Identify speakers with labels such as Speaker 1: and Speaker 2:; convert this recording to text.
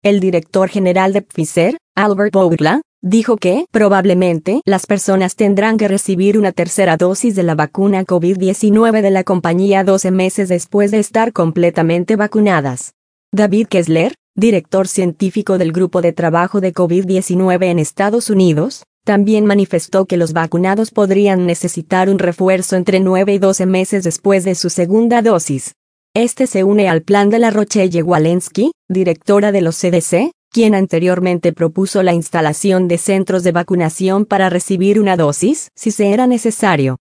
Speaker 1: El director general de Pfizer, Albert Bourla, dijo que probablemente las personas tendrán que recibir una tercera dosis de la vacuna COVID-19 de la compañía 12 meses después de estar completamente vacunadas. David Kessler, director científico del Grupo de Trabajo de COVID-19 en Estados Unidos, también manifestó que los vacunados podrían necesitar un refuerzo entre 9 y 12 meses después de su segunda dosis. Este se une al plan de la Rochelle-Walensky, directora de los CDC, quien anteriormente propuso la instalación de centros de vacunación para recibir una dosis, si se era necesario.